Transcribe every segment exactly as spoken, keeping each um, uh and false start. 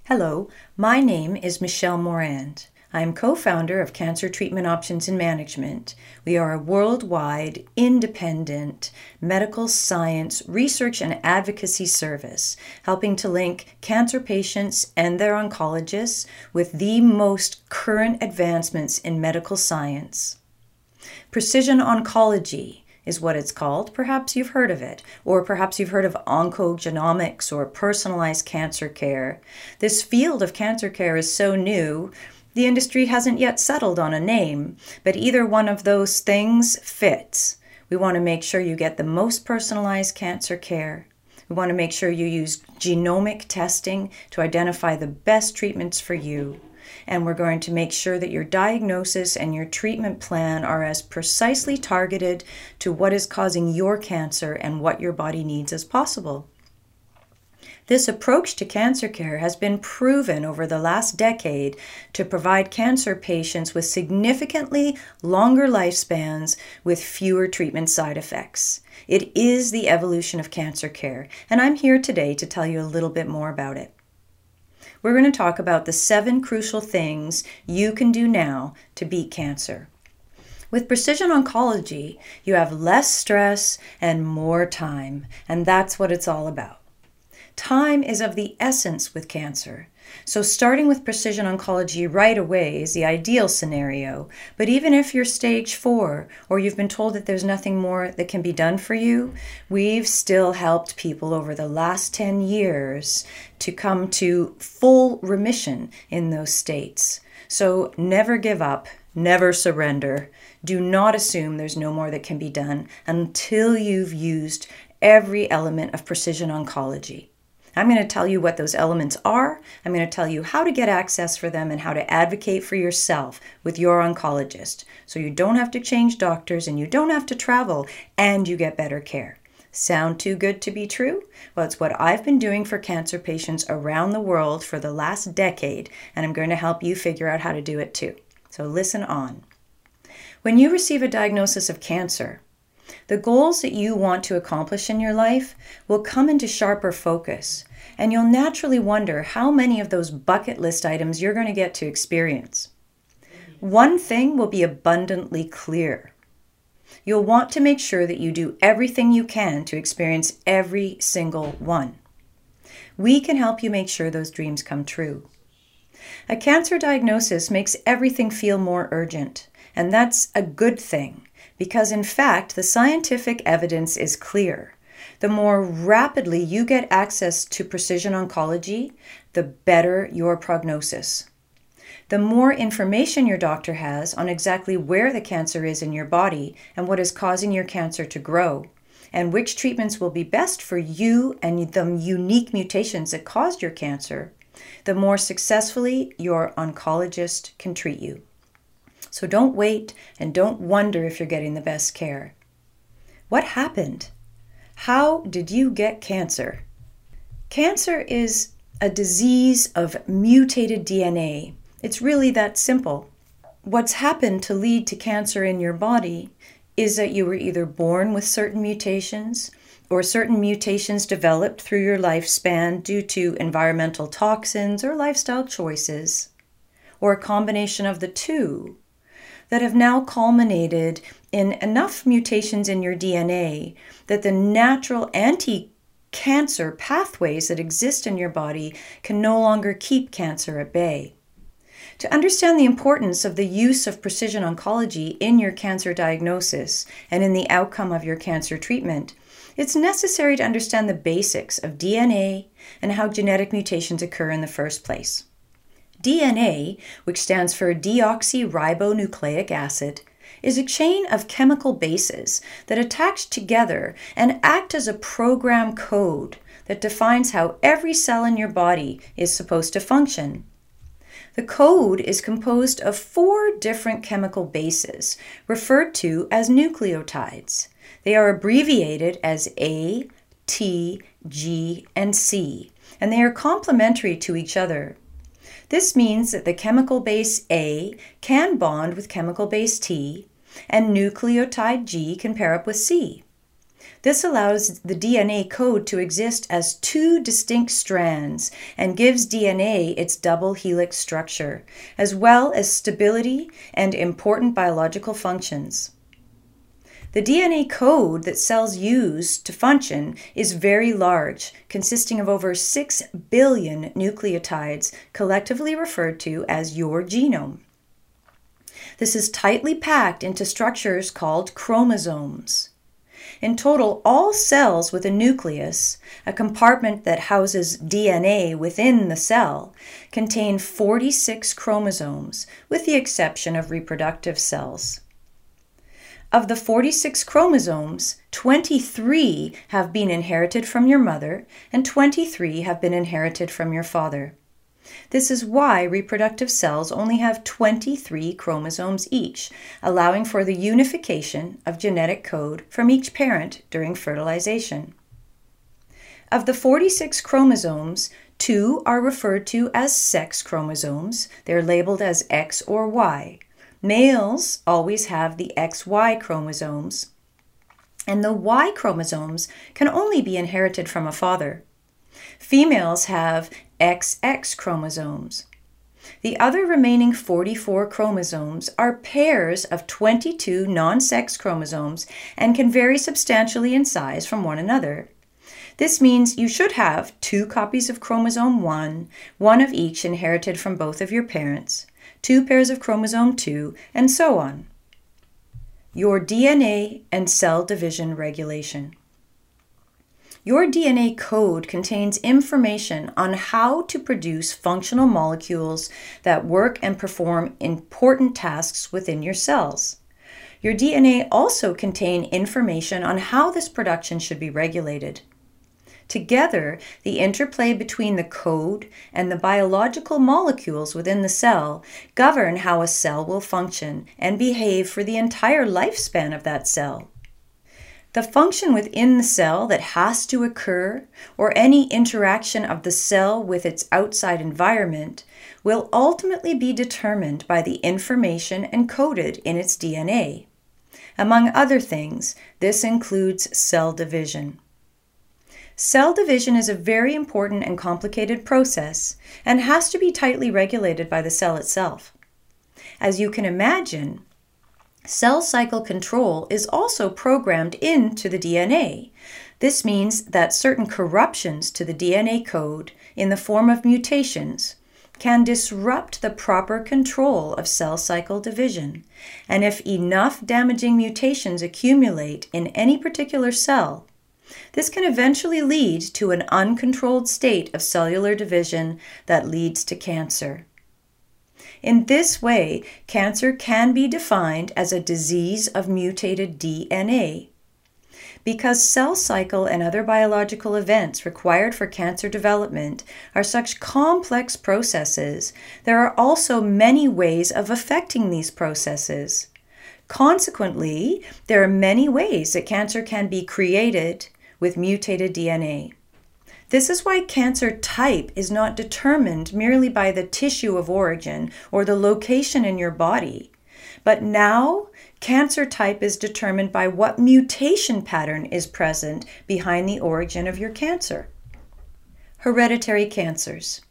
Hello, my name is Michelle Morand. I am co-founder of Cancer Treatment Options and Management. We are a worldwide, independent medical science research and advocacy service, helping to link cancer patients and their oncologists with the most current advancements in medical science. Precision oncology is what it's called. Perhaps you've heard of it, or perhaps you've heard of oncogenomics or personalized cancer care. This field of cancer care is so new, the industry hasn't yet settled on a name, but either one of those things fits. We want to make sure you get the most personalized cancer care. We want to make sure you use genomic testing to identify the best treatments for you. And we're going to make sure that your diagnosis and your treatment plan are as precisely targeted to what is causing your cancer and what your body needs as possible. This approach to cancer care has been proven over the last decade to provide cancer patients with significantly longer lifespans with fewer treatment side effects. It is the evolution of cancer care, and I'm here today to tell you a little bit more about it. We're going to talk about the seven crucial things you can do now to beat cancer. With precision oncology, you have less stress and more time, and that's what it's all about. Time is of the essence with cancer. So starting with precision oncology right away is the ideal scenario. But even if you're stage four or you've been told that there's nothing more that can be done for you, we've still helped people over the last ten years to come to full remission in those states. So never give up, never surrender. Do not assume there's no more that can be done until you've used every element of precision oncology. I'm going to tell you what those elements are. I'm going to tell you how to get access for them and how to advocate for yourself with your oncologist. So you don't have to change doctors and you don't have to travel and you get better care. Sound too good to be true? Well, it's what I've been doing for cancer patients around the world for the last decade, and I'm going to help you figure out how to do it too. So listen on. When you receive a diagnosis of cancer, the goals that you want to accomplish in your life will come into sharper focus, and you'll naturally wonder how many of those bucket list items you're going to get to experience. One thing will be abundantly clear. You'll want to make sure that you do everything you can to experience every single one. We can help you make sure those dreams come true. A cancer diagnosis makes everything feel more urgent, and that's a good thing. Because in fact, the scientific evidence is clear. The more rapidly you get access to precision oncology, the better your prognosis. The more information your doctor has on exactly where the cancer is in your body and what is causing your cancer to grow, and which treatments will be best for you and the unique mutations that caused your cancer, the more successfully your oncologist can treat you. So don't wait and don't wonder if you're getting the best care. What happened? How did you get cancer? Cancer is a disease of mutated D N A. It's really that simple. What's happened to lead to cancer in your body is that you were either born with certain mutations or certain mutations developed through your lifespan due to environmental toxins or lifestyle choices, or a combination of the two, that have now culminated in enough mutations in your D N A that the natural anti-cancer pathways that exist in your body can no longer keep cancer at bay. To understand the importance of the use of precision oncology in your cancer diagnosis and in the outcome of your cancer treatment, it's necessary to understand the basics of D N A and how genetic mutations occur in the first place. D N A, which stands for deoxyribonucleic acid, is a chain of chemical bases that attach together and act as a program code that defines how every cell in your body is supposed to function. The code is composed of four different chemical bases, referred to as nucleotides. They are abbreviated as A, T, G, and C, and they are complementary to each other. This means that the chemical base A can bond with chemical base T, and nucleotide G can pair up with C. This allows the D N A code to exist as two distinct strands and gives D N A its double helix structure, as well as stability and important biological functions. The D N A code that cells use to function is very large, consisting of over six billion nucleotides, collectively referred to as your genome. This is tightly packed into structures called chromosomes. In total, all cells with a nucleus, a compartment that houses D N A within the cell, contain forty-six chromosomes, with the exception of reproductive cells. Of the forty-six chromosomes, twenty-three have been inherited from your mother and twenty-three have been inherited from your father. This is why reproductive cells only have twenty-three chromosomes each, allowing for the unification of genetic code from each parent during fertilization. Of the forty-six chromosomes, two are referred to as sex chromosomes. They're labeled as X or Y. Males always have the X Y chromosomes, and the Y chromosomes can only be inherited from a father. Females have X X chromosomes. The other remaining forty-four chromosomes are pairs of twenty-two non-sex chromosomes and can vary substantially in size from one another. This means you should have two copies of chromosome one, one of each inherited from both of your parents, two pairs of chromosome two, and so on. Your D N A and cell division regulation. Your D N A code contains information on how to produce functional molecules that work and perform important tasks within your cells. Your D N A also contains information on how this production should be regulated. Together, the interplay between the code and the biological molecules within the cell govern how a cell will function and behave for the entire lifespan of that cell. The function within the cell that has to occur, or any interaction of the cell with its outside environment, will ultimately be determined by the information encoded in its D N A. Among other things, this includes cell division. Cell division is a very important and complicated process and has to be tightly regulated by the cell itself. As you can imagine, cell cycle control is also programmed into the D N A. This means that certain corruptions to the D N A code in the form of mutations can disrupt the proper control of cell cycle division. And if enough damaging mutations accumulate in any particular cell, this can eventually lead to an uncontrolled state of cellular division that leads to cancer. In this way, cancer can be defined as a disease of mutated D N A. Because cell cycle and other biological events required for cancer development are such complex processes, there are also many ways of affecting these processes. Consequently, there are many ways that cancer can be created with mutated D N A. This is why cancer type is not determined merely by the tissue of origin or the location in your body, but now cancer type is determined by what mutation pattern is present behind the origin of your cancer. Hereditary cancers.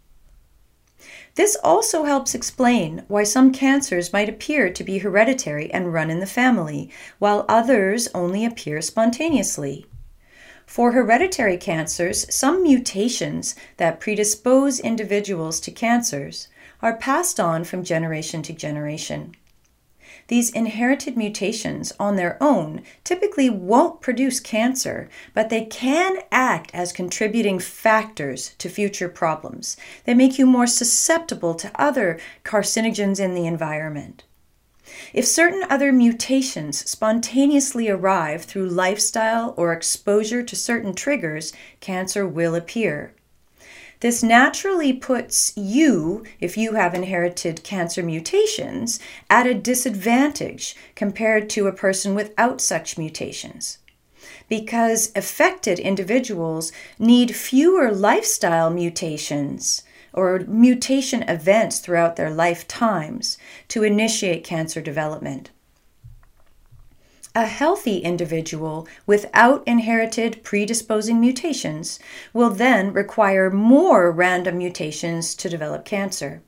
This also helps explain why some cancers might appear to be hereditary and run in the family, while others only appear spontaneously. For hereditary cancers, some mutations that predispose individuals to cancers are passed on from generation to generation. These inherited mutations on their own typically won't produce cancer, but they can act as contributing factors to future problems. They make you more susceptible to other carcinogens in the environment. If certain other mutations spontaneously arrive through lifestyle or exposure to certain triggers, cancer will appear. This naturally puts you, if you have inherited cancer mutations, at a disadvantage compared to a person without such mutations. Because affected individuals need fewer lifestyle mutations or mutation events throughout their lifetimes to initiate cancer development. A healthy individual without inherited predisposing mutations will then require more random mutations to develop cancer.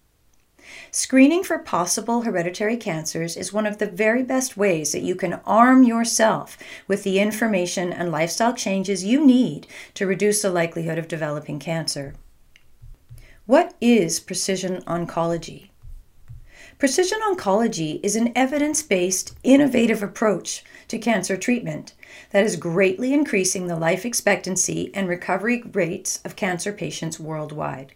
Screening for possible hereditary cancers is one of the very best ways that you can arm yourself with the information and lifestyle changes you need to reduce the likelihood of developing cancer. What is precision oncology? Precision oncology is an evidence-based, innovative approach to cancer treatment that is greatly increasing the life expectancy and recovery rates of cancer patients worldwide.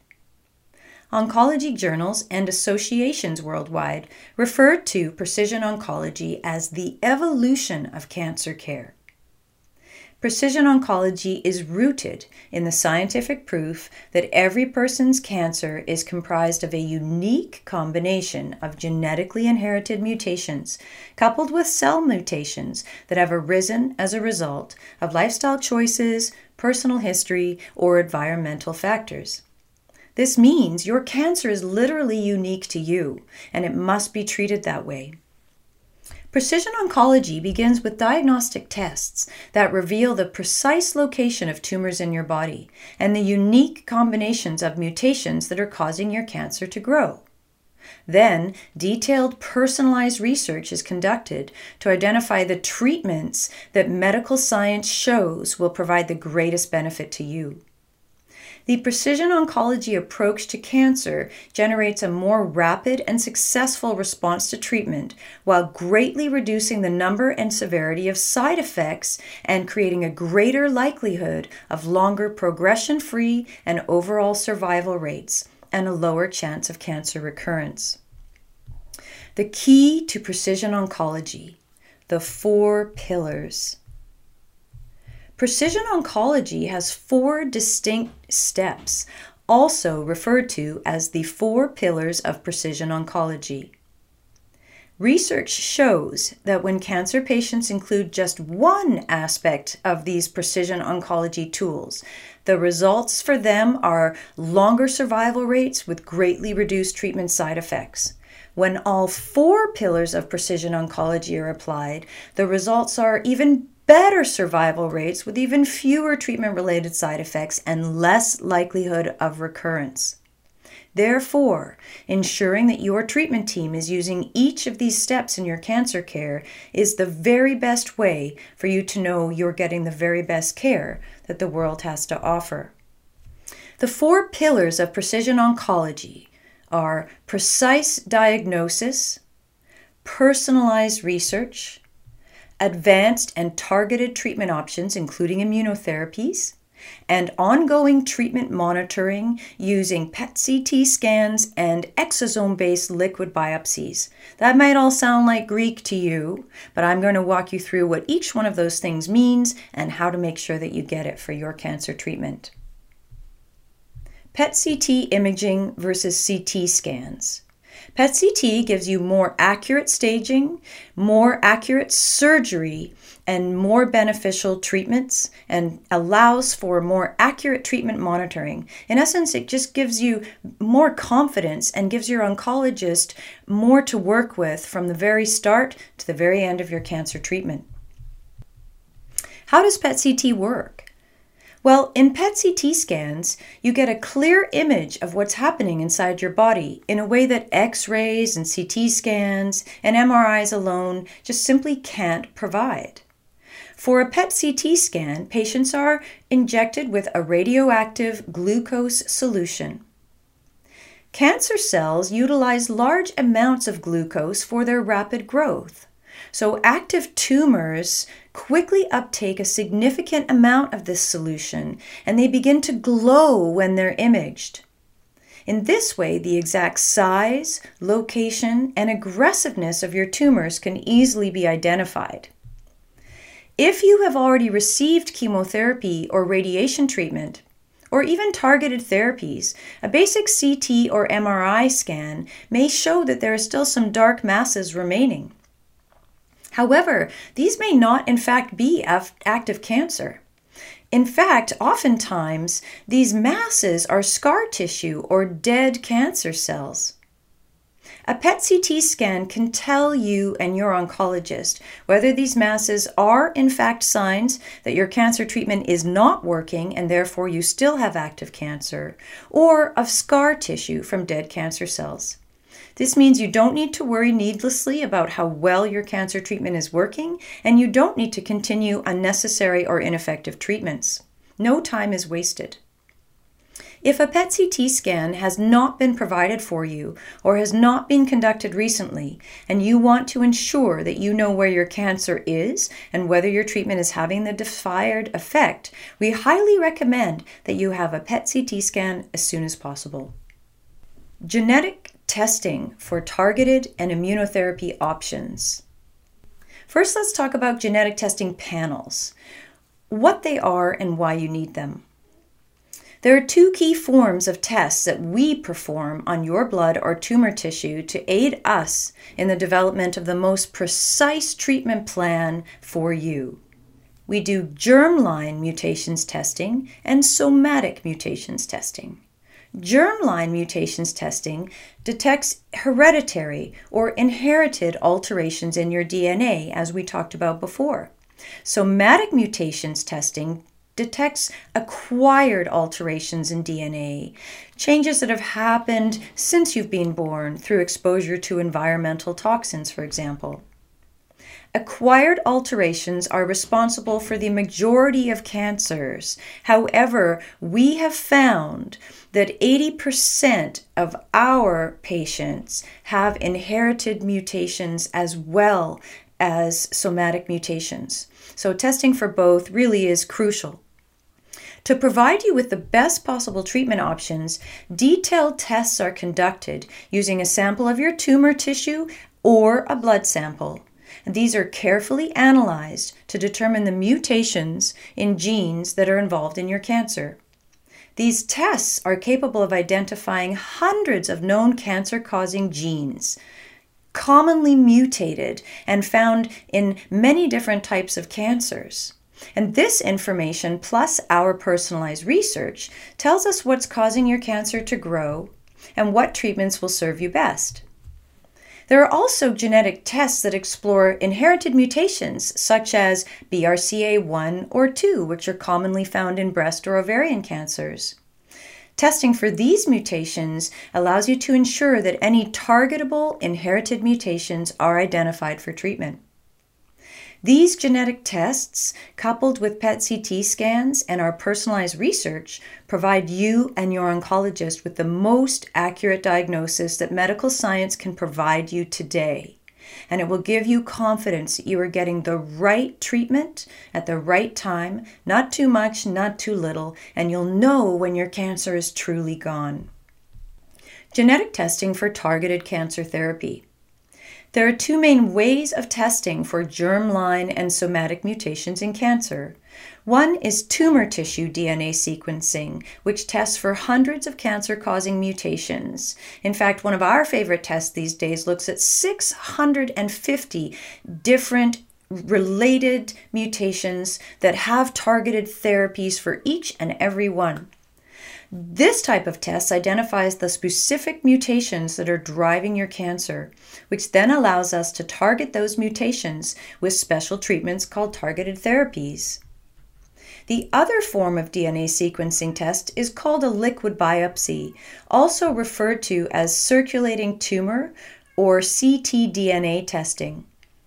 Oncology journals and associations worldwide refer to precision oncology as the evolution of cancer care. Precision oncology is rooted in the scientific proof that every person's cancer is comprised of a unique combination of genetically inherited mutations coupled with cell mutations that have arisen as a result of lifestyle choices, personal history, or environmental factors. This means your cancer is literally unique to you, and it must be treated that way. Precision oncology begins with diagnostic tests that reveal the precise location of tumors in your body and the unique combinations of mutations that are causing your cancer to grow. Then, detailed personalized research is conducted to identify the treatments that medical science shows will provide the greatest benefit to you. The precision oncology approach to cancer generates a more rapid and successful response to treatment while greatly reducing the number and severity of side effects and creating a greater likelihood of longer progression-free and overall survival rates and a lower chance of cancer recurrence. The key to precision oncology, the four pillars. Precision oncology has four distinct steps, also referred to as the four pillars of precision oncology. Research shows that when cancer patients include just one aspect of these precision oncology tools, the results for them are longer survival rates with greatly reduced treatment side effects. When all four pillars of precision oncology are applied, the results are even better survival rates with even fewer treatment-related side effects and less likelihood of recurrence. Therefore, ensuring that your treatment team is using each of these steps in your cancer care is the very best way for you to know you're getting the very best care that the world has to offer. The four pillars of precision oncology are precise diagnosis, personalized research, advanced and targeted treatment options, including immunotherapies, and ongoing treatment monitoring using P E T C T scans and exosome-based liquid biopsies. That might all sound like Greek to you, but I'm going to walk you through what each one of those things means and how to make sure that you get it for your cancer treatment. P E T C T imaging versus C T scans. P E T C T gives you more accurate staging, more accurate surgery, and more beneficial treatments, and allows for more accurate treatment monitoring. In essence, it just gives you more confidence and gives your oncologist more to work with from the very start to the very end of your cancer treatment. How does P E T C T work? Well, in P E T C T scans, you get a clear image of what's happening inside your body in a way that X-rays and C T scans and M R Is alone just simply can't provide. For a P E T C T scan, patients are injected with a radioactive glucose solution. Cancer cells utilize large amounts of glucose for their rapid growth. So active tumors quickly uptake a significant amount of this solution, and they begin to glow when they're imaged. In this way, the exact size, location, and aggressiveness of your tumors can easily be identified. If you have already received chemotherapy or radiation treatment, or even targeted therapies, a basic C T or M R I scan may show that there are still some dark masses remaining. However, these may not in fact be active cancer. In fact, oftentimes, these masses are scar tissue or dead cancer cells. A P E T C T scan can tell you and your oncologist whether these masses are in fact signs that your cancer treatment is not working and therefore you still have active cancer, or of scar tissue from dead cancer cells. This means you don't need to worry needlessly about how well your cancer treatment is working, and you don't need to continue unnecessary or ineffective treatments. No time is wasted. If a P E T C T scan has not been provided for you or has not been conducted recently, and you want to ensure that you know where your cancer is and whether your treatment is having the desired effect, we highly recommend that you have a P E T C T scan as soon as possible. Genetic testing for targeted and immunotherapy options. First, let's talk about genetic testing panels, what they are and why you need them. There are two key forms of tests that we perform on your blood or tumor tissue to aid us in the development of the most precise treatment plan for you. We do germline mutations testing and somatic mutations testing. Germline mutations testing detects hereditary or inherited alterations in your D N A, as we talked about before. Somatic mutations testing detects acquired alterations in D N A, changes that have happened since you've been born through exposure to environmental toxins, for example. Acquired alterations are responsible for the majority of cancers. However, we have found that eighty percent of our patients have inherited mutations as well as somatic mutations. So testing for both really is crucial. To provide you with the best possible treatment options, detailed tests are conducted using a sample of your tumor tissue or a blood sample. These are carefully analyzed to determine the mutations in genes that are involved in your cancer. These tests are capable of identifying hundreds of known cancer-causing genes, commonly mutated and found in many different types of cancers. And this information, plus our personalized research, tells us what's causing your cancer to grow and what treatments will serve you best. There are also genetic tests that explore inherited mutations such as B R C A one or two, which are commonly found in breast or ovarian cancers. Testing for these mutations allows you to ensure that any targetable inherited mutations are identified for treatment. These genetic tests, coupled with P E T C T scans and our personalized research, provide you and your oncologist with the most accurate diagnosis that medical science can provide you today. And it will give you confidence that you are getting the right treatment at the right time, not too much, not too little, and you'll know when your cancer is truly gone. Genetic testing for targeted cancer therapy. There are two main ways of testing for germline and somatic mutations in cancer. One is tumor tissue D N A sequencing, which tests for hundreds of cancer-causing mutations. In fact, one of our favorite tests these days looks at six hundred fifty different related mutations that have targeted therapies for each and every one. This type of test identifies the specific mutations that are driving your cancer, which then allows us to target those mutations with special treatments called targeted therapies. The other form of D N A sequencing test is called a liquid biopsy, also referred to as circulating tumor or c t D N A testing.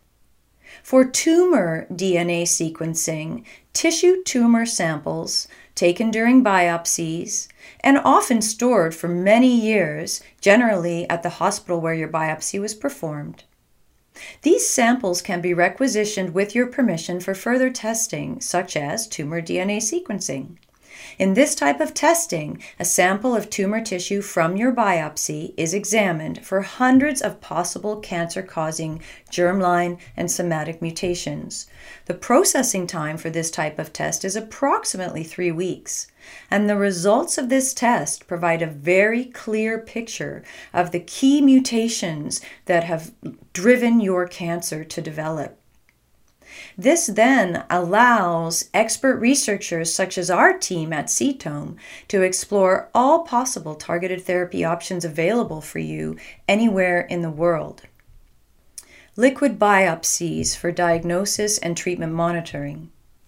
For tumor D N A sequencing, tissue tumor samples taken during biopsies and often stored for many years, generally at the hospital where your biopsy was performed. These samples can be requisitioned with your permission for further testing, such as tumor D N A sequencing. In this type of testing, a sample of tumor tissue from your biopsy is examined for hundreds of possible cancer-causing germline and somatic mutations. The processing time for this type of test is approximately three weeks, and the results of this test provide a very clear picture of the key mutations that have driven your cancer to develop. This then allows expert researchers such as our team at CTOME to explore all possible targeted therapy options available for you anywhere in the world. Liquid biopsies for diagnosis and treatment monitoring.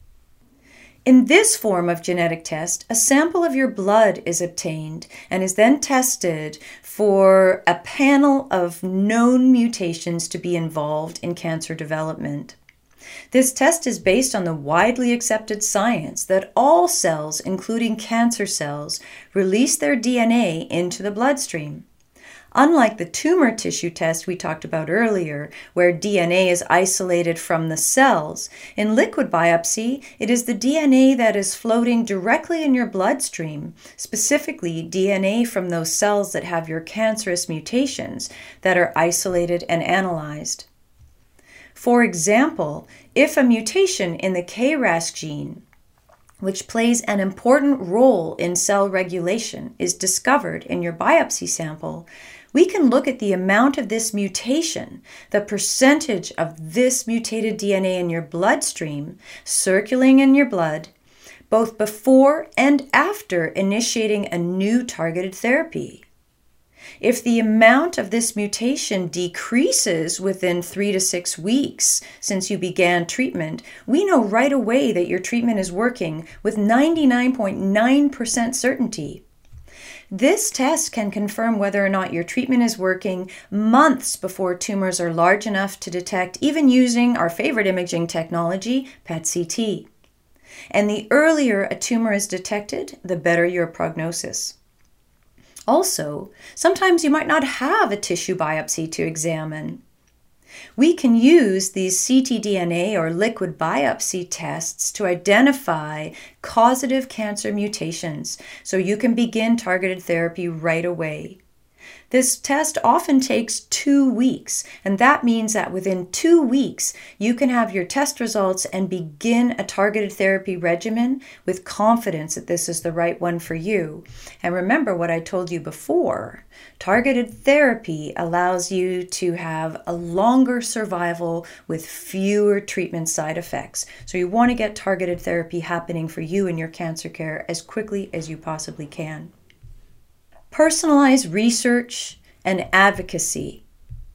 In this form of genetic test, a sample of your blood is obtained and is then tested for a panel of known mutations to be involved in cancer development. This test is based on the widely accepted science that all cells, including cancer cells, release their D N A into the bloodstream. Unlike the tumor tissue test we talked about earlier, where D N A is isolated from the cells, in liquid biopsy, it is the D N A that is floating directly in your bloodstream, specifically D N A from those cells that have your cancerous mutations, that are isolated and analyzed. For example, if a mutation in the K R A S gene, which plays an important role in cell regulation, is discovered in your biopsy sample, we can look at the amount of this mutation, the percentage of this mutated D N A in your bloodstream, circulating in your blood, both before and after initiating a new targeted therapy. If the amount of this mutation decreases within three to six weeks since you began treatment, we know right away that your treatment is working with ninety-nine point nine percent certainty. This test can confirm whether or not your treatment is working months before tumors are large enough to detect, even using our favorite imaging technology, P E T C T. And the earlier a tumor is detected, the better your prognosis. Also, sometimes you might not have a tissue biopsy to examine. We can use these ctDNA or liquid biopsy tests to identify causative cancer mutations so you can begin targeted therapy right away. This test often takes two weeks, and that means that within two weeks, you can have your test results and begin a targeted therapy regimen with confidence that this is the right one for you. And remember what I told you before, targeted therapy allows you to have a longer survival with fewer treatment side effects. So you want to get targeted therapy happening for you in your cancer care as quickly as you possibly can. Personalized research and advocacy.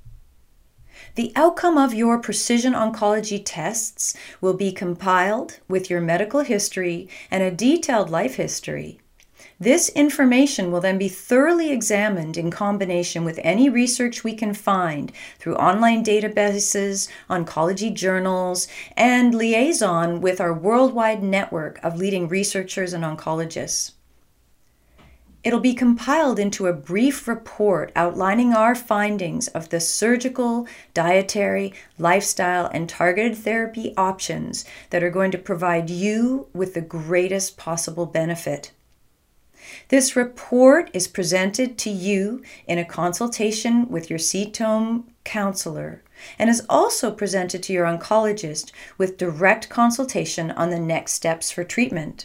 The outcome of your precision oncology tests will be compiled with your medical history and a detailed life history. This information will then be thoroughly examined in combination with any research we can find through online databases, oncology journals, and liaison with our worldwide network of leading researchers and oncologists. It'll be compiled into a brief report outlining our findings of the surgical, dietary, lifestyle, and targeted therapy options that are going to provide you with the greatest possible benefit. This report is presented to you in a consultation with your CTOME counselor and is also presented to your oncologist with direct consultation on the next steps for treatment.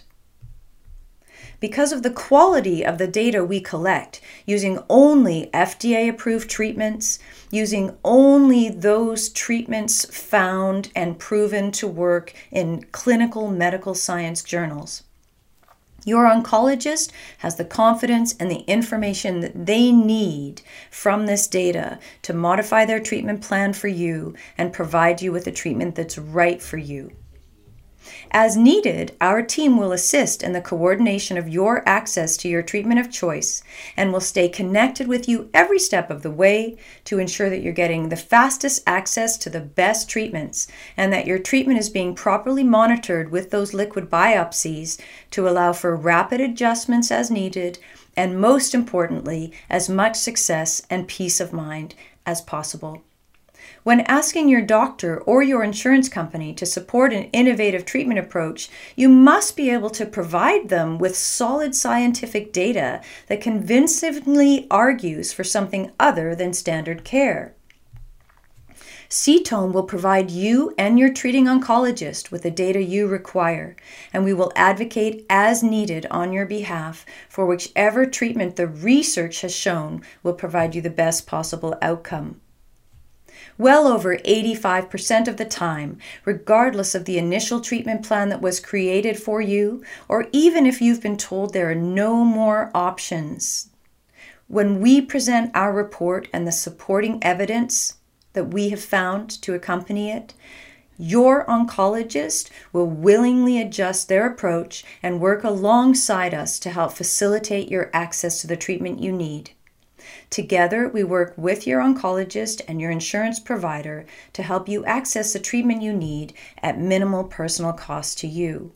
Because of the quality of the data we collect, using only F D A-approved treatments, using only those treatments found and proven to work in clinical medical science journals, your oncologist has the confidence and the information that they need from this data to modify their treatment plan for you and provide you with a treatment that's right for you. As needed, our team will assist in the coordination of your access to your treatment of choice and will stay connected with you every step of the way to ensure that you're getting the fastest access to the best treatments and that your treatment is being properly monitored with those liquid biopsies to allow for rapid adjustments as needed and, most importantly, as much success and peace of mind as possible. When asking your doctor or your insurance company to support an innovative treatment approach, you must be able to provide them with solid scientific data that convincingly argues for something other than standard care. CTOME will provide you and your treating oncologist with the data you require, and we will advocate as needed on your behalf for whichever treatment the research has shown will provide you the best possible outcome. well over eighty-five percent of the time, regardless of the initial treatment plan that was created for you, or even if you've been told there are no more options. When we present our report and the supporting evidence that we have found to accompany it, your oncologist will willingly adjust their approach and work alongside us to help facilitate your access to the treatment you need. Together, we work with your oncologist and your insurance provider to help you access the treatment you need at minimal personal cost to you.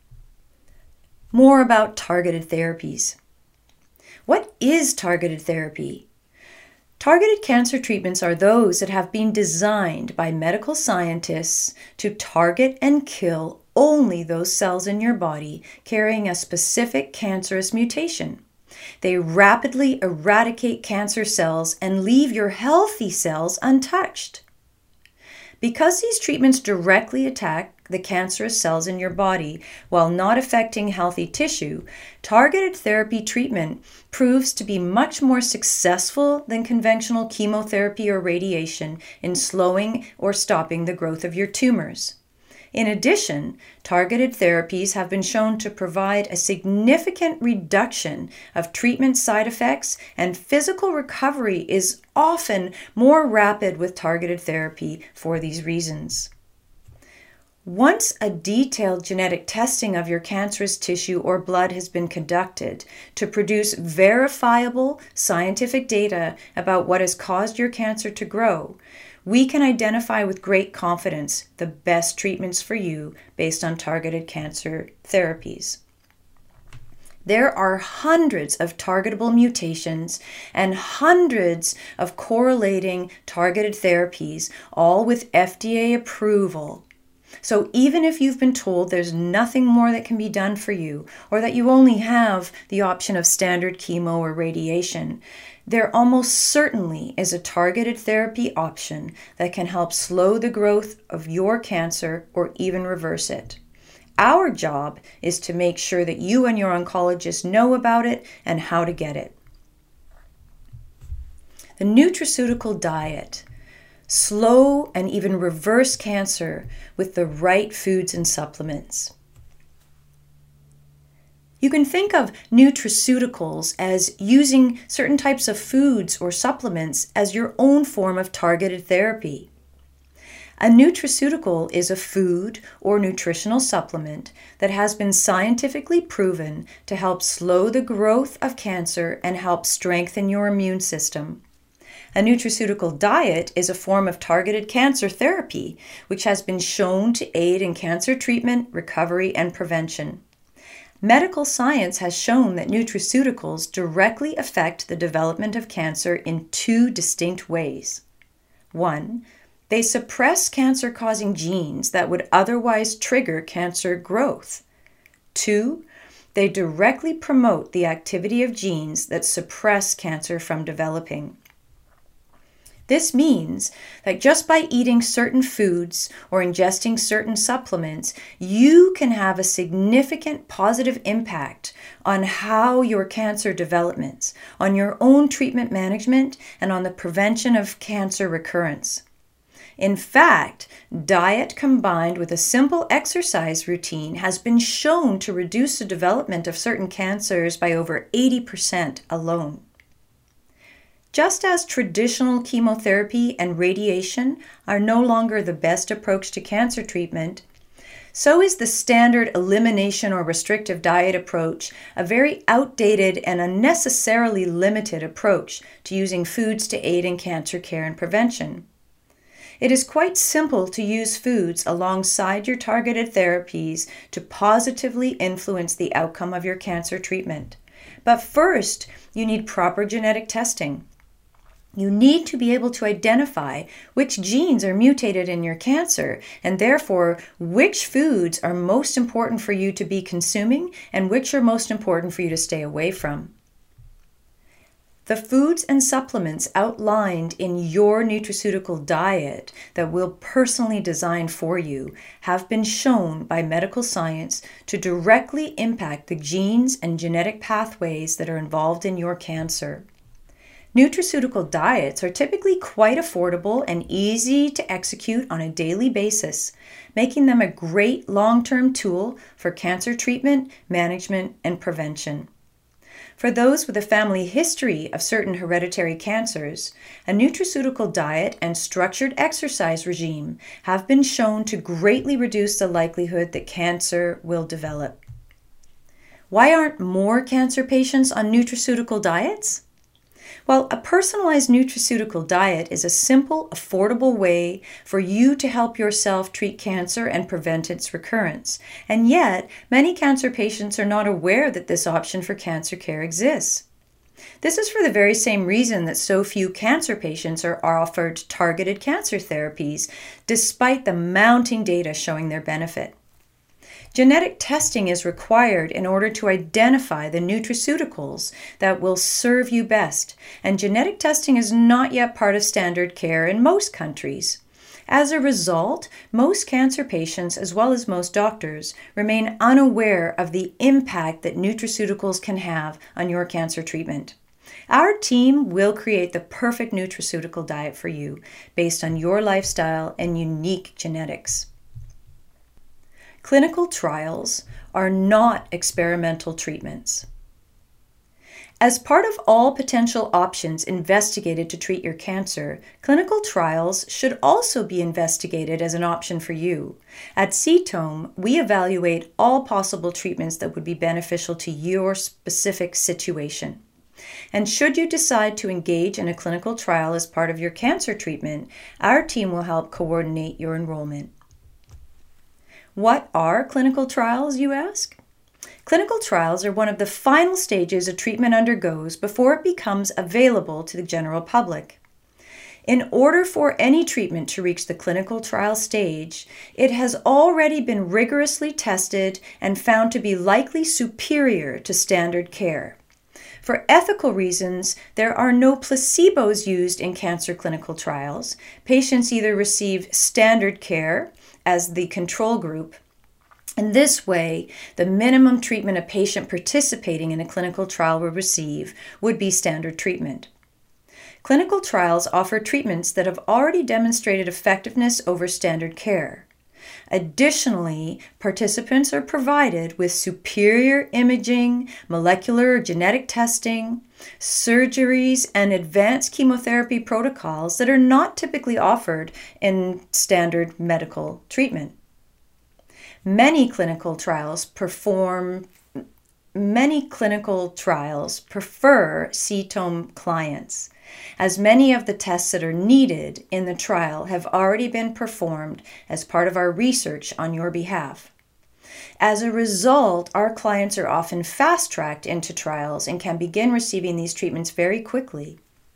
More about targeted therapies. What is targeted therapy? Targeted cancer treatments are those that have been designed by medical scientists to target and kill only those cells in your body carrying a specific cancerous mutation. They rapidly eradicate cancer cells and leave your healthy cells untouched. Because these treatments directly attack the cancerous cells in your body while not affecting healthy tissue, targeted therapy treatment proves to be much more successful than conventional chemotherapy or radiation in slowing or stopping the growth of your tumors. In addition, targeted therapies have been shown to provide a significant reduction of treatment side effects, and physical recovery is often more rapid with targeted therapy for these reasons. Once a detailed genetic testing of your cancerous tissue or blood has been conducted to produce verifiable scientific data about what has caused your cancer to grow, we can identify with great confidence the best treatments for you based on targeted cancer therapies. There are hundreds of targetable mutations and hundreds of correlating targeted therapies, all with F D A approval. So even if you've been told there's nothing more that can be done for you, or that you only have the option of standard chemo or radiation, there almost certainly is a targeted therapy option that can help slow the growth of your cancer or even reverse it. Our job is to make sure that you and your oncologist know about it and how to get it. The nutraceutical diet. Slow and even reverse cancer with the right foods and supplements. You can think of nutraceuticals as using certain types of foods or supplements as your own form of targeted therapy. A nutraceutical is a food or nutritional supplement that has been scientifically proven to help slow the growth of cancer and help strengthen your immune system. A nutraceutical diet is a form of targeted cancer therapy, which has been shown to aid in cancer treatment, recovery, and prevention. Medical science has shown that nutraceuticals directly affect the development of cancer in two distinct ways. One, they suppress cancer-causing genes that would otherwise trigger cancer growth. Two, they directly promote the activity of genes that suppress cancer from developing. This means that just by eating certain foods or ingesting certain supplements, you can have a significant positive impact on how your cancer develops, on your own treatment management, and on the prevention of cancer recurrence. In fact, diet combined with a simple exercise routine has been shown to reduce the development of certain cancers by over eighty percent alone. Just as traditional chemotherapy and radiation are no longer the best approach to cancer treatment, so is the standard elimination or restrictive diet approach a very outdated and unnecessarily limited approach to using foods to aid in cancer care and prevention. It is quite simple to use foods alongside your targeted therapies to positively influence the outcome of your cancer treatment. But first, you need proper genetic testing. You need to be able to identify which genes are mutated in your cancer, and therefore which foods are most important for you to be consuming and which are most important for you to stay away from. The foods and supplements outlined in your nutraceutical diet that we'll personally design for you have been shown by medical science to directly impact the genes and genetic pathways that are involved in your cancer. Nutraceutical diets are typically quite affordable and easy to execute on a daily basis, making them a great long-term tool for cancer treatment, management, and prevention. For those with a family history of certain hereditary cancers, a nutraceutical diet and structured exercise regime have been shown to greatly reduce the likelihood that cancer will develop. Why aren't more cancer patients on nutraceutical diets? Well, a personalized nutraceutical diet is a simple, affordable way for you to help yourself treat cancer and prevent its recurrence. And yet, many cancer patients are not aware that this option for cancer care exists. This is for the very same reason that so few cancer patients are offered targeted cancer therapies, despite the mounting data showing their benefit. Genetic testing is required in order to identify the nutraceuticals that will serve you best, and genetic testing is not yet part of standard care in most countries. As a result, most cancer patients, as well as most doctors, remain unaware of the impact that nutraceuticals can have on your cancer treatment. Our team will create the perfect nutraceutical diet for you based on your lifestyle and unique genetics. Clinical trials are not experimental treatments. As part of all potential options investigated to treat your cancer, clinical trials should also be investigated as an option for you. At C T O M, we evaluate all possible treatments that would be beneficial to your specific situation. And should you decide to engage in a clinical trial as part of your cancer treatment, our team will help coordinate your enrollment. What are clinical trials, you ask? Clinical trials are one of the final stages a treatment undergoes before it becomes available to the general public. In order for any treatment to reach the clinical trial stage, it has already been rigorously tested and found to be likely superior to standard care. For ethical reasons, there are no placebos used in cancer clinical trials. Patients either receive standard care as the control group. In this way, the minimum treatment a patient participating in a clinical trial will receive would be standard treatment. Clinical trials offer treatments that have already demonstrated effectiveness over standard care. Additionally, participants are provided with superior imaging, molecular or genetic testing, surgeries, and advanced chemotherapy protocols that are not typically offered in standard medical treatment. Many clinical trials perform Many clinical trials prefer C T O M clients, as many of the tests that are needed in the trial have already been performed as part of our research on your behalf. As a result, our clients are often fast-tracked into trials and can begin receiving these treatments very quickly.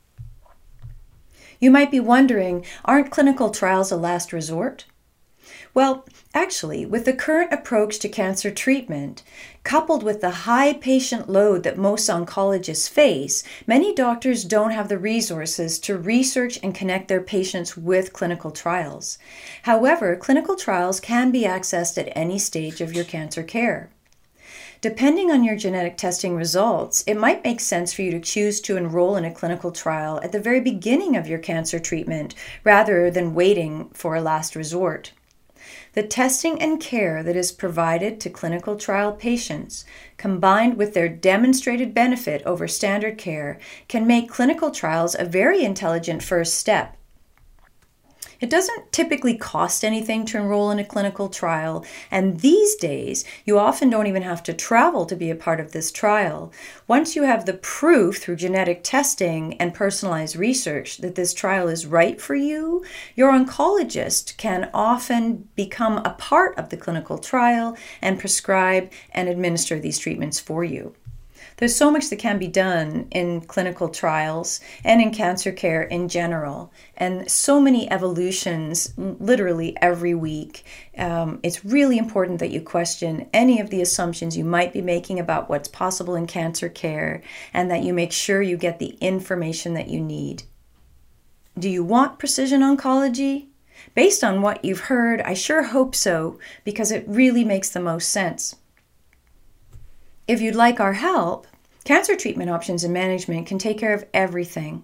You might be wondering, aren't clinical trials a last resort? Well, actually, with the current approach to cancer treatment, coupled with the high patient load that most oncologists face, many doctors don't have the resources to research and connect their patients with clinical trials. However, clinical trials can be accessed at any stage of your cancer care. Depending on your genetic testing results, it might make sense for you to choose to enroll in a clinical trial at the very beginning of your cancer treatment rather than waiting for a last resort. The testing and care that is provided to clinical trial patients, combined with their demonstrated benefit over standard care, can make clinical trials a very intelligent first step. It doesn't typically cost anything to enroll in a clinical trial, and these days, you often don't even have to travel to be a part of this trial. Once you have the proof through genetic testing and personalized research that this trial is right for you, your oncologist can often become a part of the clinical trial and prescribe and administer these treatments for you. There's so much that can be done in clinical trials and in cancer care in general, and so many evolutions literally every week. Um, it's really important that you question any of the assumptions you might be making about what's possible in cancer care, and that you make sure you get the information that you need. Do you want precision oncology? Based on what you've heard, I sure hope so, because it really makes the most sense. If you'd like our help, Cancer treatment options and management can take care of everything.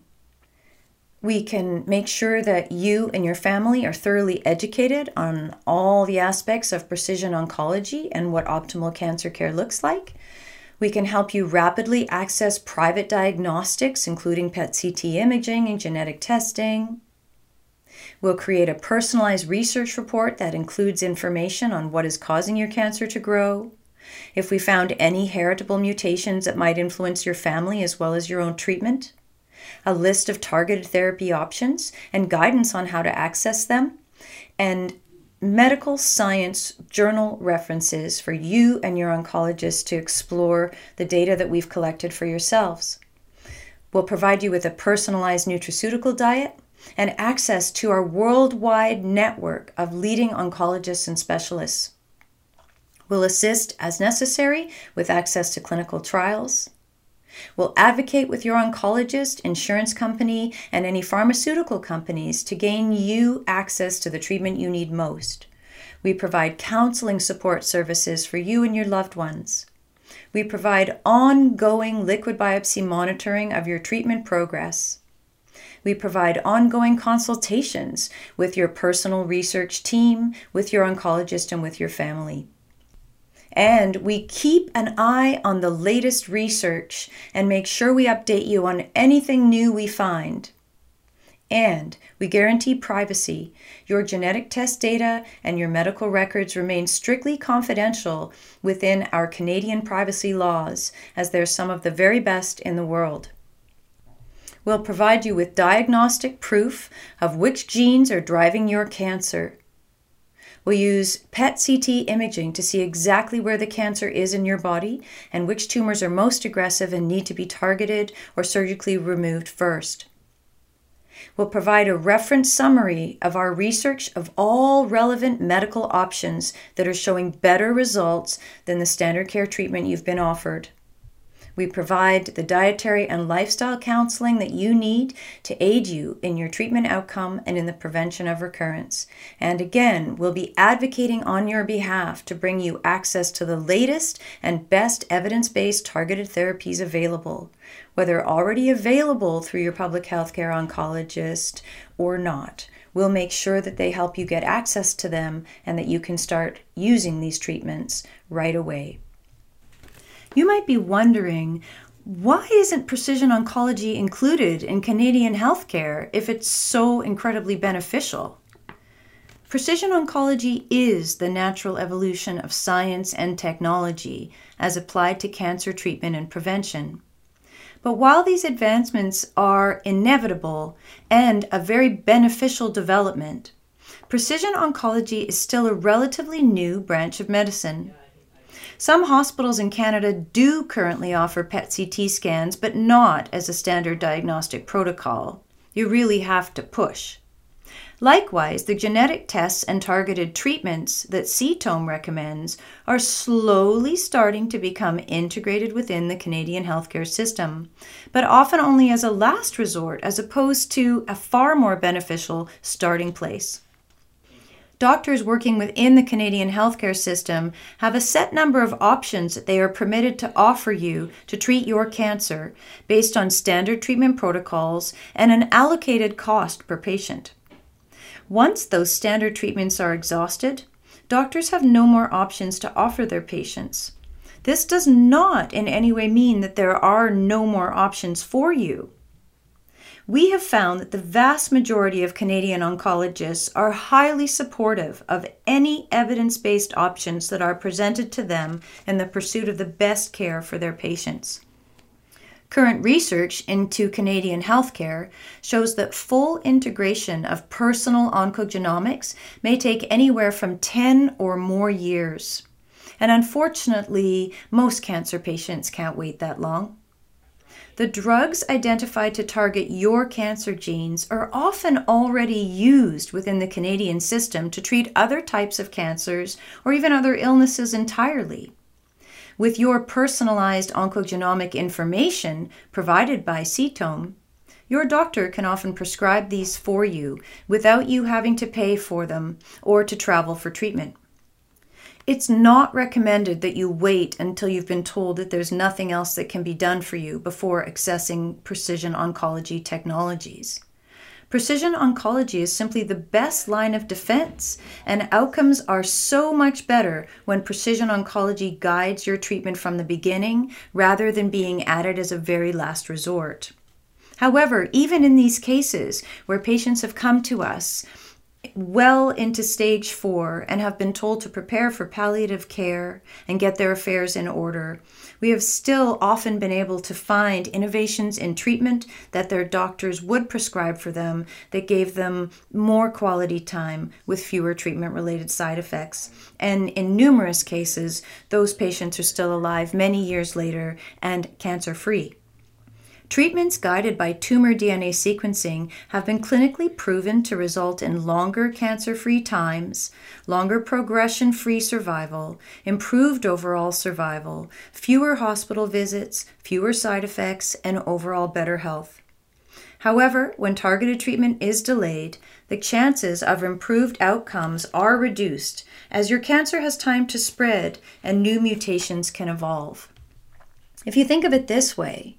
We can make sure that you and your family are thoroughly educated on all the aspects of precision oncology and what optimal cancer care looks like. We can help you rapidly access private diagnostics, including P E T C T imaging and genetic testing. We'll create a personalized research report that includes information on what is causing your cancer to grow. If we found any heritable mutations that might influence your family as well as your own treatment. A list of targeted therapy options and guidance on how to access them, and medical science journal references for you and your oncologist to explore the data that we've collected for yourselves. We'll provide you with a personalized nutraceutical diet and access to our worldwide network of leading oncologists and specialists. We'll assist as necessary with access to clinical trials. We'll advocate with your oncologist, insurance company, and any pharmaceutical companies to gain you access to the treatment you need most. We provide counseling support services for you and your loved ones. We provide ongoing liquid biopsy monitoring of your treatment progress. We provide ongoing consultations with your personal research team, with your oncologist, and with your family. And we keep an eye on the latest research and make sure we update you on anything new we find. And we guarantee privacy. Your genetic test data and your medical records remain strictly confidential within our Canadian privacy laws, as they're some of the very best in the world. We'll provide you with diagnostic proof of which genes are driving your cancer. We'll use P E T C T imaging to see exactly where the cancer is in your body and which tumors are most aggressive and need to be targeted or surgically removed first. We'll provide a reference summary of our research of all relevant medical options that are showing better results than the standard care treatment you've been offered. We provide the dietary and lifestyle counseling that you need to aid you in your treatment outcome and in the prevention of recurrence. And again, we'll be advocating on your behalf to bring you access to the latest and best evidence-based targeted therapies available, whether already available through your public healthcare oncologist or not. We'll make sure that they help you get access to them and that you can start using these treatments right away. You might be wondering, why isn't precision oncology included in Canadian healthcare if it's so incredibly beneficial? Precision oncology is the natural evolution of science and technology as applied to cancer treatment and prevention. But while these advancements are inevitable and a very beneficial development, precision oncology is still a relatively new branch of medicine. Some hospitals in Canada do currently offer P E T C T scans, but not as a standard diagnostic protocol. You really have to push. Likewise, the genetic tests and targeted treatments that C T O M recommends are slowly starting to become integrated within the Canadian healthcare system, but often only as a last resort as opposed to a far more beneficial starting place. Doctors working within the Canadian healthcare system have a set number of options that they are permitted to offer you to treat your cancer based on standard treatment protocols and an allocated cost per patient. Once those standard treatments are exhausted, doctors have no more options to offer their patients. This does not in any way mean that there are no more options for you. We have found that the vast majority of Canadian oncologists are highly supportive of any evidence-based options that are presented to them in the pursuit of the best care for their patients. Current research into Canadian healthcare shows that full integration of personal oncogenomics may take anywhere from ten or more years. And unfortunately, most cancer patients can't wait that long. The drugs identified to target your cancer genes are often already used within the Canadian system to treat other types of cancers or even other illnesses entirely. With your personalized oncogenomic information provided by C T O M, your doctor can often prescribe these for you without you having to pay for them or to travel for treatment. It's not recommended that you wait until you've been told that there's nothing else that can be done for you before accessing precision oncology technologies. Precision oncology is simply the best line of defense, and outcomes are so much better when precision oncology guides your treatment from the beginning rather than being added as a very last resort. However, even in these cases where patients have come to us well into stage four and have been told to prepare for palliative care and get their affairs in order, we have still often been able to find innovations in treatment that their doctors would prescribe for them that gave them more quality time with fewer treatment-related side effects. And in numerous cases, those patients are still alive many years later and cancer-free. Treatments guided by tumor D N A sequencing have been clinically proven to result in longer cancer-free times, longer progression-free survival, improved overall survival, fewer hospital visits, fewer side effects, and overall better health. However, when targeted treatment is delayed, the chances of improved outcomes are reduced as your cancer has time to spread and new mutations can evolve. If you think of it this way,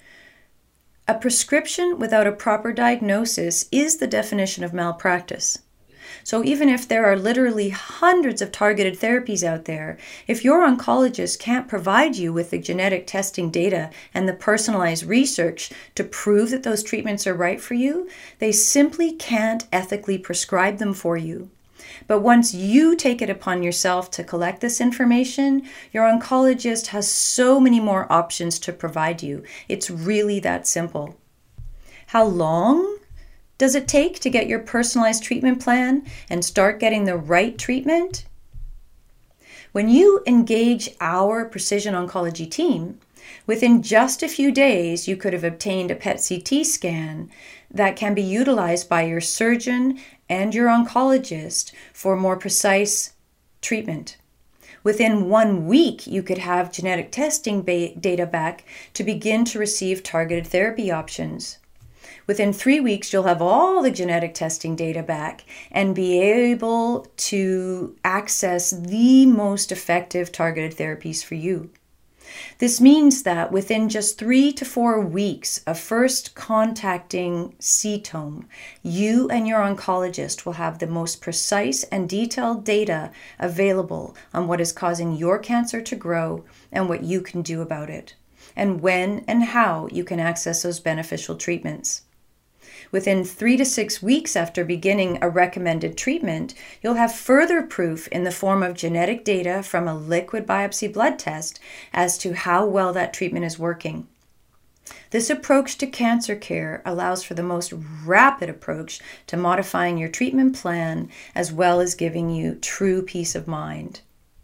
a prescription without a proper diagnosis is the definition of malpractice. So even if there are literally hundreds of targeted therapies out there, if your oncologist can't provide you with the genetic testing data and the personalized research to prove that those treatments are right for you, they simply can't ethically prescribe them for you. But once you take it upon yourself to collect this information, your oncologist has so many more options to provide you. It's really that simple. How long does it take to get your personalized treatment plan and start getting the right treatment? When you engage our precision oncology team, within just a few days, you could have obtained a P E T C T scan that can be utilized by your surgeon and your oncologist for more precise treatment. Within one week, you could have genetic testing ba- data back to begin to receive targeted therapy options. Within three weeks, you'll have all the genetic testing data back and be able to access the most effective targeted therapies for you. This means that within just three to four weeks of first contacting C T O M, you and your oncologist will have the most precise and detailed data available on what is causing your cancer to grow and what you can do about it, and when and how you can access those beneficial treatments. Within three to six weeks after beginning a recommended treatment, you'll have further proof in the form of genetic data from a liquid biopsy blood test as to how well that treatment is working. This approach to cancer care allows for the most rapid approach to modifying your treatment plan as well as giving you true peace of mind.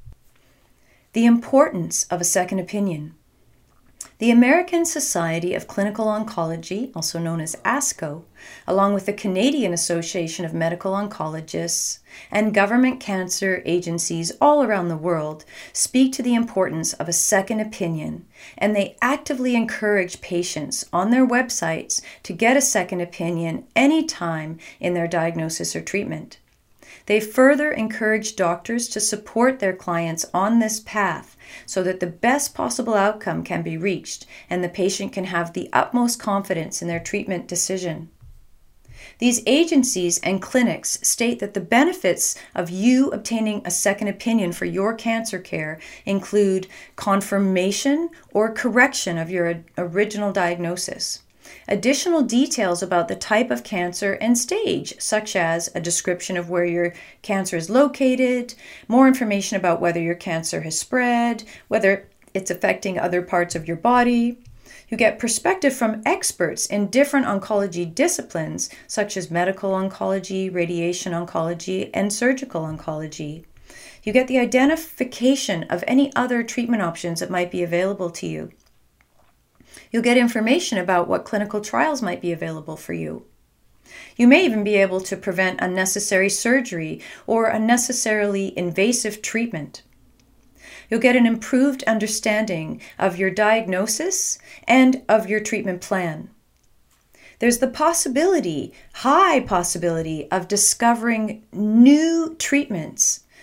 The importance of a second opinion. The American Society of Clinical Oncology, also known as ASCO, along with the Canadian Association of Medical Oncologists and government cancer agencies all around the world, speak to the importance of a second opinion, and they actively encourage patients on their websites to get a second opinion anytime in their diagnosis or treatment. They further encourage doctors to support their clients on this path so that the best possible outcome can be reached and the patient can have the utmost confidence in their treatment decision. These agencies and clinics state that the benefits of you obtaining a second opinion for your cancer care include confirmation or correction of your original diagnosis, additional details about the type of cancer and stage, such as a description of where your cancer is located, more information about whether your cancer has spread, whether it's affecting other parts of your body. You get perspective from experts in different oncology disciplines, such as medical oncology, radiation oncology, and surgical oncology. You get the identification of any other treatment options that might be available to you. You'll get information about what clinical trials might be available for you. You may even be able to prevent unnecessary surgery or unnecessarily invasive treatment. You'll get an improved understanding of your diagnosis and of your treatment plan. There's the possibility, high possibility, of discovering new treatments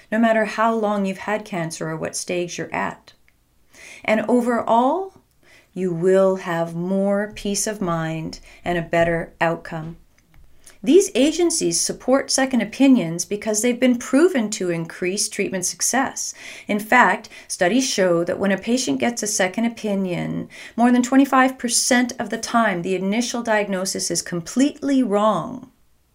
no matter how long you've had cancer or what stage you're at. And overall, you will have more peace of mind and a better outcome. These agencies support second opinions because they've been proven to increase treatment success. In fact, studies show that when a patient gets a second opinion, more than twenty-five percent of the time the initial diagnosis is completely wrong.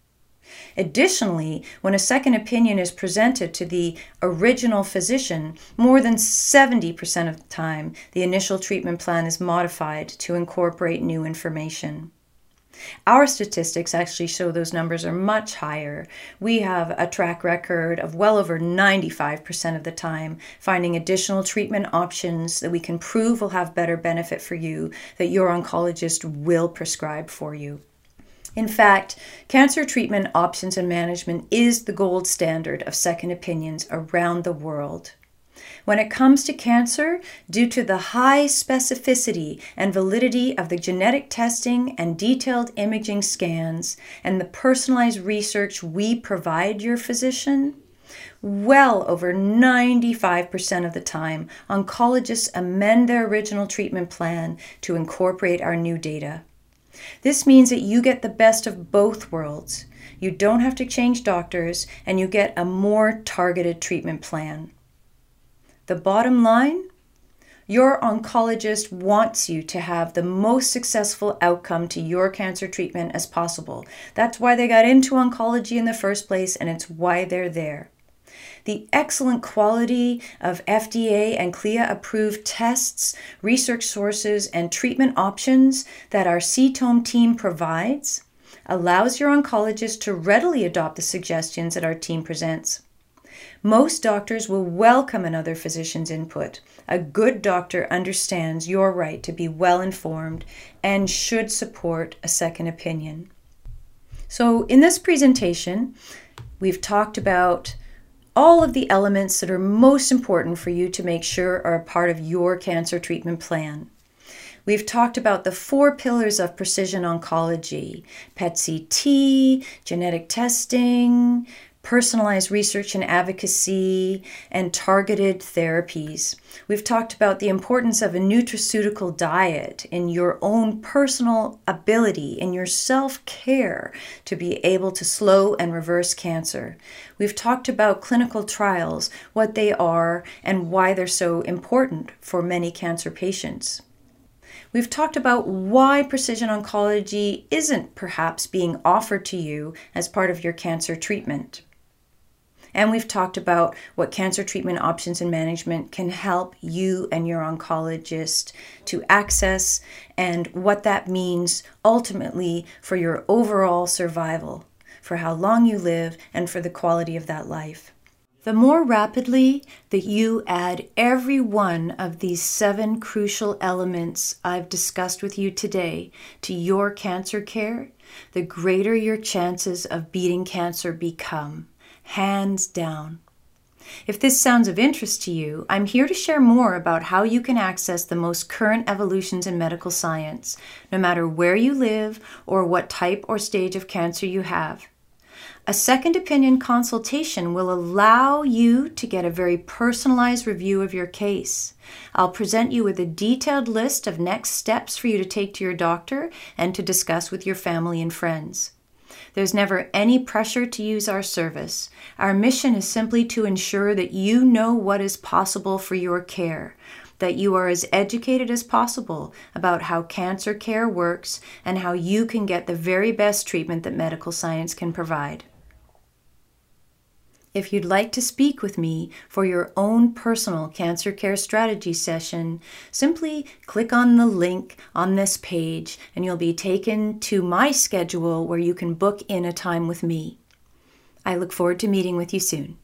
Additionally, when a second opinion is presented to the original physician, more than seventy percent of the time the initial treatment plan is modified to incorporate new information. Our statistics actually show those numbers are much higher. We have a track record of well over ninety-five percent of the time finding additional treatment options that we can prove will have better benefit for you, that your oncologist will prescribe for you. In fact, cancer treatment options and management is the gold standard of second opinions around the world. When it comes to cancer, due to the high specificity and validity of the genetic testing and detailed imaging scans and the personalized research we provide your physician, well over ninety-five percent of the time, oncologists amend their original treatment plan to incorporate our new data. This means that you get the best of both worlds. You don't have to change doctors, and you get a more targeted treatment plan. The bottom line, your oncologist wants you to have the most successful outcome to your cancer treatment as possible. That's why they got into oncology in the first place, and it's why they're there. The excellent quality of F D A and C L I A approved tests, research sources, and treatment options that our C T O M team provides allows your oncologist to readily adopt the suggestions that our team presents. Most doctors will welcome another physician's input. A good doctor understands your right to be well informed and should support a second opinion. So in this presentation, we've talked about all of the elements that are most important for you to make sure are a part of your cancer treatment plan. We've talked about the four pillars of precision oncology: P E T C T, genetic testing, personalized research and advocacy, and targeted therapies. We've talked about the importance of a nutraceutical diet in your own personal ability, in your self-care to be able to slow and reverse cancer. We've talked about clinical trials, what they are, and why they're so important for many cancer patients. We've talked about why precision oncology isn't perhaps being offered to you as part of your cancer treatment. And we've talked about what cancer treatment options and management can help you and your oncologist to access, and what that means ultimately for your overall survival, for how long you live, and for the quality of that life. The more rapidly that you add every one of these seven crucial elements I've discussed with you today to your cancer care, the greater your chances of beating cancer become. Hands down. If this sounds of interest to you, I'm here to share more about how you can access the most current evolutions in medical science, no matter where you live or what type or stage of cancer you have. A second opinion consultation will allow you to get a very personalized review of your case. I'll present you with a detailed list of next steps for you to take to your doctor and to discuss with your family and friends. There's never any pressure to use our service. Our mission is simply to ensure that you know what is possible for your care, that you are as educated as possible about how cancer care works and how you can get the very best treatment that medical science can provide. If you'd like to speak with me for your own personal cancer care strategy session, simply click on the link on this page and you'll be taken to my schedule where you can book in a time with me. I look forward to meeting with you soon.